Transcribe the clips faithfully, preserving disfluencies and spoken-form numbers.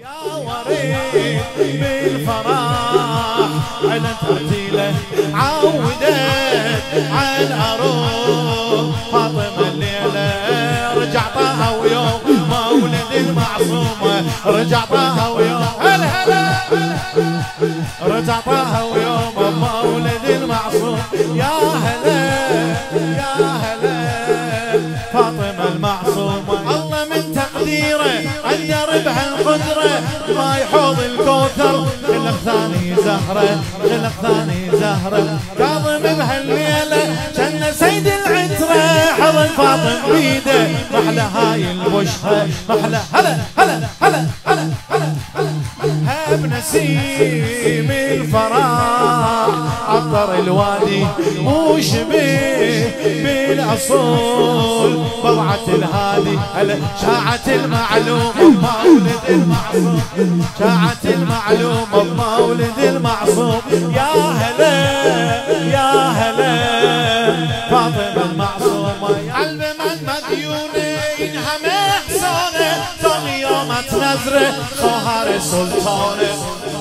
يا وريد بالفرح على ترتيله عودت على العروس فاطمة الليلة رجع طاها ويوم مولد المعصومة رجع طاها ويوم هلا هلا رجع طاها ويوم مولد المعصوم يا هلا يا هلا فاطمة المعصومة الله من تقديره قدر بهالقدرة ما يحوض الكوثر خلق ثاني زهرة خلق ثاني زهرة كاظم بهالليلة كان سيد العترة حضن فاطم بيده محلى هاي البشرة محلى هلا هلا هلا هلا هلا هب نسيم الفرح عطر الوادي وشبه بالاصول بضعة الهادي هلا شاعت المعلومة بمولد المعصوم شاعت المعلومة بمولد المعصوم يا هلا يا هلا فاطمة المعصومة قلب من مديونة إنها محصانة طم يومت نظرة خواهر سلطانة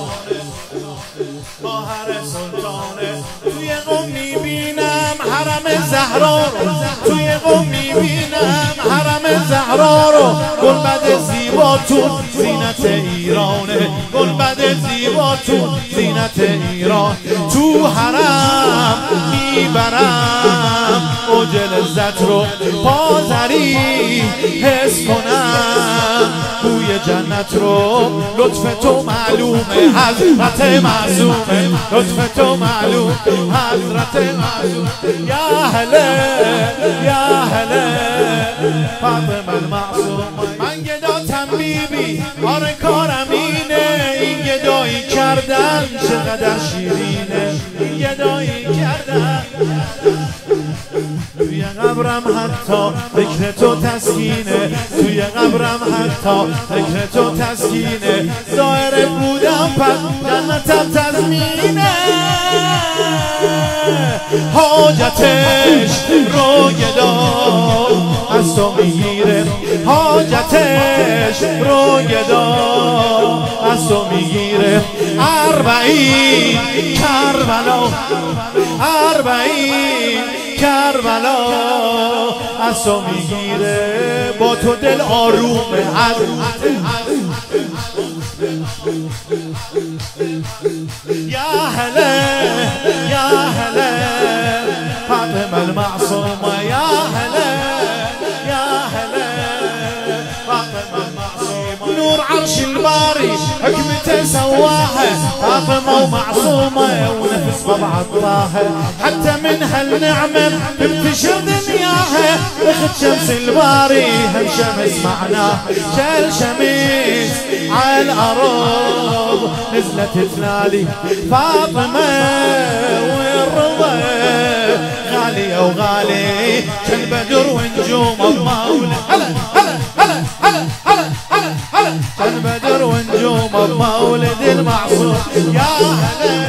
خواهر سلطانه توی قم میبینم حرم زهرا رو توی قم میبینم حرم زهرا رو گنبد زیباتون زینت ایرانه گنبد زیباتون زینت ایران تو حرم میبرم اوج لذت رو پازری حس کنم بوی جنت رو لطف تو معلومه حضرت معصومه لطف تو معلوم حضرت معصوم یا هلا یا هلا فاطمه المعصومه من گداتم بیبی آره کارم اینه این گدایی کردن چقدر شیرینه این گدایی کردن توی قبرم حتی فکر تو تسکینه توی قبرم حتی فکر تو تسکینه ظاهرت بودم پس جنتم تضمینه حاجتش رو گدا از تو میگیره حاجتش رو گدا از تو میگیره اربعین کربلا اربعین کربلا از تو میگیره با تو دل آرومه از یا هلا یا هلا فاطمه المعصومه یا هلا یا هلا فاطمه المعصومه نور عرش الباري حكمته سواها فاطمه ومعصومه ونفس ببعضها حتى من هالنعمه تنتشر دنياها اخت شمس الباري هم شمس معناه شال شمس على الارض نزلت تنادي فاطمه والرضا غاليه وغالي كالبدر ونجوم بمولد هلا هلا هلا هلا هلا هلا هلا كالبدر ونجوم بمولد المعصوم يا هلا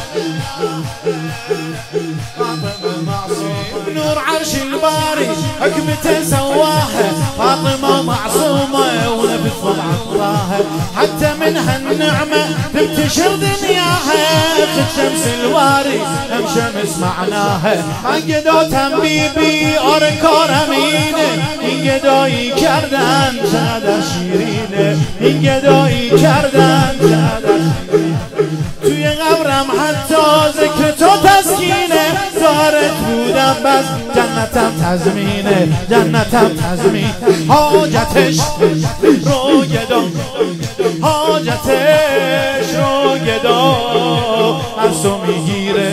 فاطمه المعصوم نور عرش الباري حكمته سواها فاطمه معصومه ونفس بضعتها حتى من هالنعمه تنتشر دنياها اخت شمس الواري هم شمس معناها من گداتم بیبی آره کارم اینه این گدایی کردن چقدر شیرینه این گدایی کردن چقدر شیرینه توی قبرم حتی ذکر تو تسکینه زارت بودم بس جنتم تضمینه جنتم تضمین حاجتش رو گدا حاجتش رو گدا از تو میگیره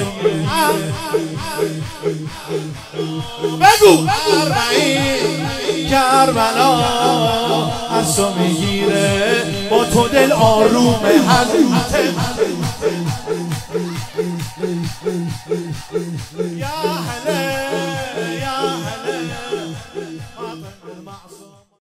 بگو اربعین کربلا از تو میگیره با تو دل آرومه حضرت